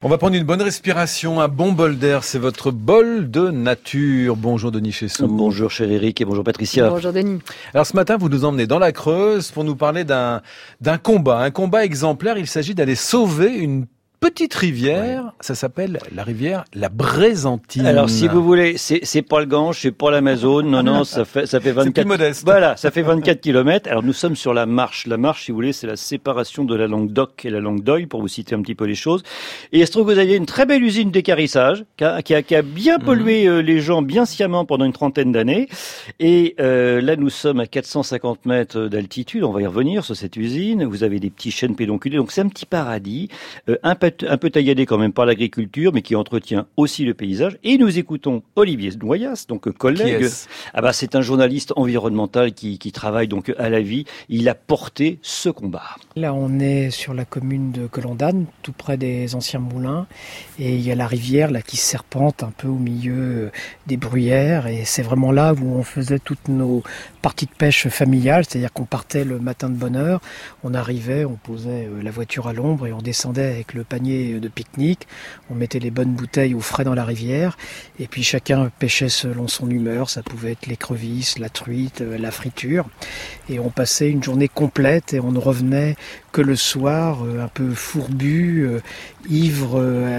On va prendre une bonne respiration, un bon bol d'air, c'est votre bol de nature. Bonjour Denis Chessou. Bonjour cher Eric et bonjour Patricia. Bonjour Denis. Alors ce matin, vous nous emmenez dans la Creuse pour nous parler d'un combat exemplaire. Il s'agit d'aller sauver une petite rivière, ça s'appelle la rivière la Brézentine. Alors si vous voulez, c'est pas le Gange, c'est pas l'Amazone, non, ça fait 24. C'est plus modeste. Voilà, ça fait 24 kilomètres. Alors nous sommes sur la Marche. La Marche, si vous voulez, c'est la séparation de la Languedoc et la Languedoc, pour vous citer un petit peu les choses. Et il se trouve que vous aviez une très belle usine d'équarrissage qui a bien pollué les gens bien sciemment pendant une trentaine d'années. Et là, nous sommes à 450 mètres d'altitude. On va y revenir sur cette usine. Vous avez des petits chênes pédonculés, donc c'est un petit paradis, un peu tailladé quand même par l'agriculture, mais qui entretient aussi le paysage. Et nous écoutons Olivier Noyas, donc collègue. C'est un journaliste environnemental qui travaille donc à la vie. Il a porté ce combat. Là, on est sur la commune de Colondane, tout près des anciens moulins. Et il y a la rivière là qui serpente un peu au milieu des bruyères. Et c'est vraiment là où on faisait toutes nos parties de pêche familiales. C'est-à-dire qu'on partait le matin de bonne heure, on arrivait, on posait la voiture à l'ombre et on descendait avec le panier de pique-nique, on mettait les bonnes bouteilles au frais dans la rivière et puis chacun pêchait selon son humeur, ça pouvait être l'écrevisse, la truite, la friture et on passait une journée complète et on ne revenait que le soir un peu fourbu, ivre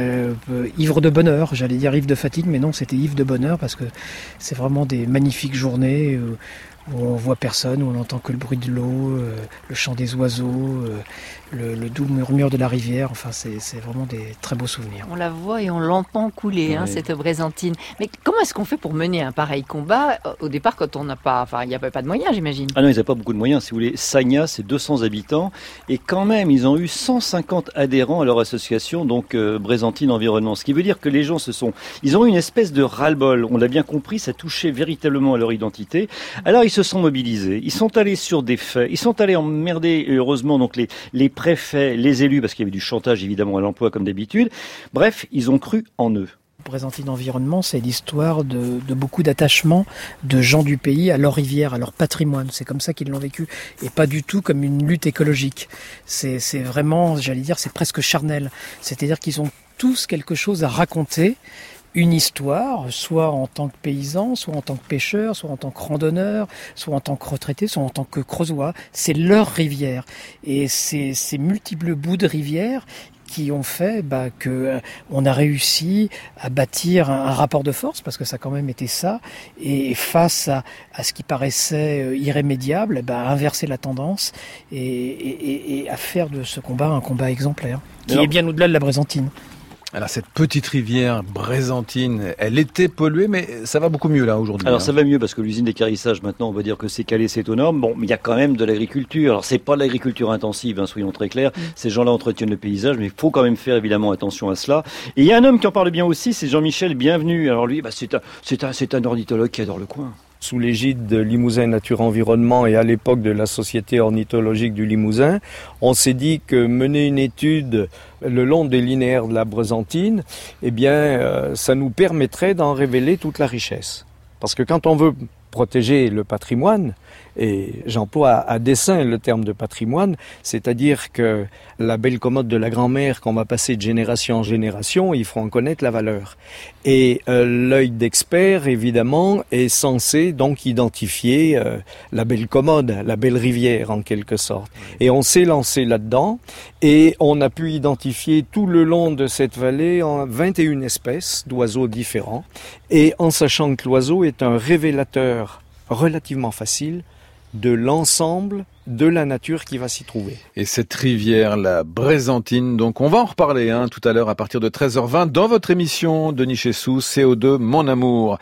de bonheur, j'allais dire ivre de fatigue mais non, c'était ivre de bonheur parce que c'est vraiment des magnifiques journées où on voit personne, où on n'entend que le bruit de l'eau, le chant des oiseaux, le doux murmure de la rivière. Enfin, c'est vraiment des très beaux souvenirs. On la voit et on l'entend couler, cette Brézentine. Mais comment est-ce qu'on fait pour mener un pareil combat au départ quand on n'a pas, il n'y avait pas de moyens, j'imagine. Ah non, ils n'avaient pas beaucoup de moyens. Si vous voulez, Sagna, c'est 200 habitants et quand même, ils ont eu 150 adhérents à leur association, donc Brézentine Environnement. Ce qui veut dire que les gens ils ont eu une espèce de ras-le-bol. On l'a bien compris, ça touchait véritablement à leur identité. Alors ils se sont mobilisés, ils sont allés sur des faits, ils sont allés emmerder, heureusement, donc les préfets, les élus, parce qu'il y avait du chantage évidemment à l'emploi comme d'habitude. Bref, ils ont cru en eux. Brézentine Environnement, c'est l'histoire de beaucoup d'attachement de gens du pays à leur rivière, à leur patrimoine. C'est comme ça qu'ils l'ont vécu et pas du tout comme une lutte écologique. C'est vraiment, j'allais dire, c'est presque charnel. C'est-à-dire qu'ils ont tous quelque chose à raconter. Une histoire, soit en tant que paysan, soit en tant que pêcheur, soit en tant que randonneur, soit en tant que retraité, soit en tant que creusois. C'est leur rivière. Et ces multiples bouts de rivière qui ont fait que on a réussi à bâtir un rapport de force, parce que ça a quand même été ça, et face à ce qui paraissait irrémédiable, inverser la tendance et à faire de ce combat un combat exemplaire, qui est bien au-delà de la Brézentine. Alors cette petite rivière Brézentine, elle était polluée, mais ça va beaucoup mieux là aujourd'hui. Alors ça va mieux parce que l'usine d'équarrissage maintenant, on va dire que c'est calé, c'est aux normes. Bon, mais il y a quand même de l'agriculture. Alors c'est pas de l'agriculture intensive, soyons très clairs. Ces gens-là entretiennent le paysage, mais il faut quand même faire évidemment attention à cela. Et il y a un homme qui en parle bien aussi, c'est Jean-Michel Bienvenu. Alors lui, c'est un ornithologue qui adore le coin. Sous l'égide de Limousin Nature Environnement et à l'époque de la Société ornithologique du Limousin, on s'est dit que mener une étude le long des linéaires de la Brézentine, ça nous permettrait d'en révéler toute la richesse. Parce que quand on veut protéger le patrimoine, et j'emploie à dessein le terme de patrimoine, c'est-à-dire que la belle commode de la grand-mère qu'on va passer de génération en génération, il faut en connaître la valeur. Et l'œil d'expert, évidemment, est censé donc identifier la belle commode, la belle rivière en quelque sorte. Et on s'est lancé là-dedans et on a pu identifier tout le long de cette vallée 21 espèces d'oiseaux différents. Et en sachant que l'oiseau est un révélateur relativement facile de l'ensemble de la nature qui va s'y trouver. Et cette rivière, la Brézentine, donc on va en reparler tout à l'heure à partir de 13h20 dans votre émission Denis Chessou, CO2 Mon Amour.